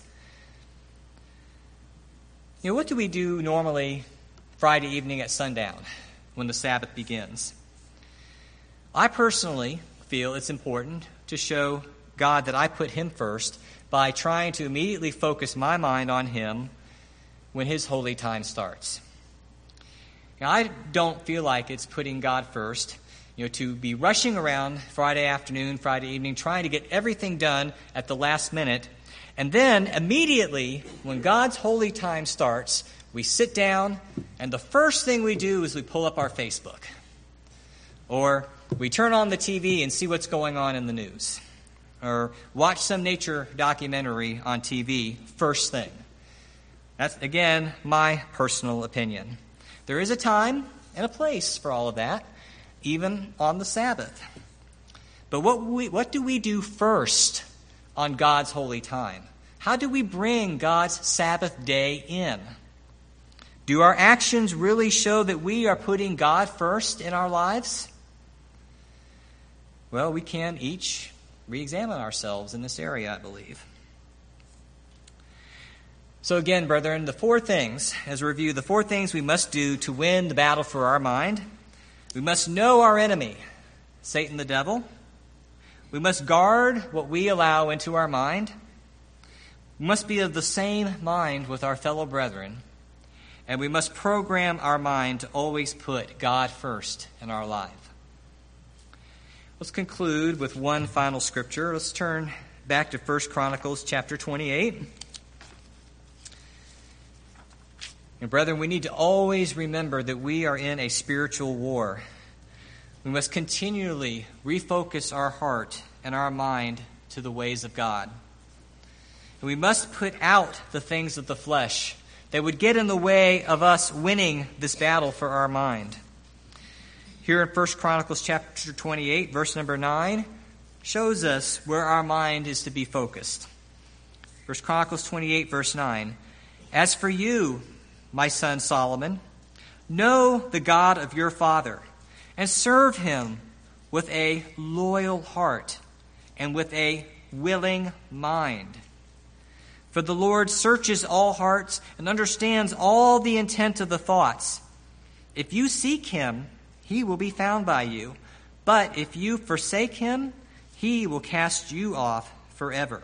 What do we do normally Friday evening at sundown when the Sabbath begins? I personally feel it's important to show God that I put Him first by trying to immediately focus my mind on Him when His holy time starts. I don't feel like it's putting God first, to be rushing around Friday afternoon, Friday evening, trying to get everything done at the last minute. And then immediately, when God's holy time starts, we sit down, and the first thing we do is we pull up our Facebook. Or we turn on the TV and see what's going on in the news. Or watch some nature documentary on TV first thing. That's, again, my personal opinion. There is a time and a place for all of that, even on the Sabbath. But what do we do first on God's holy time? How do we bring God's Sabbath day in? Do our actions really show that we are putting God first in our lives? Well, we can each re-examine ourselves in this area, I believe. So again, brethren, as a review, the four things we must do to win the battle for our mind. We must know our enemy, Satan the devil. We must guard what we allow into our mind. We must be of the same mind with our fellow brethren. And we must program our mind to always put God first in our life. Let's conclude with one final scripture. Let's turn back to 1 Chronicles chapter 28. And brethren, we need to always remember that we are in a spiritual war. We must continually refocus our heart and our mind to the ways of God. And we must put out the things of the flesh that would get in the way of us winning this battle for our mind. Here in 1 Chronicles chapter 28, verse number 9, shows us where our mind is to be focused. 1 Chronicles 28, verse 9, "As for you, my son Solomon, know the God of your father, and serve Him with a loyal heart and with a willing mind. For the Lord searches all hearts and understands all the intent of the thoughts. If you seek Him, He will be found by you. But if you forsake Him, He will cast you off forever."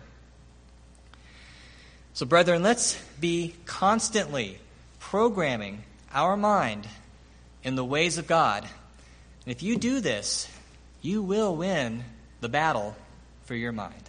So, brethren, let's be constantly programming our mind in the ways of God. And if you do this, you will win the battle for your mind.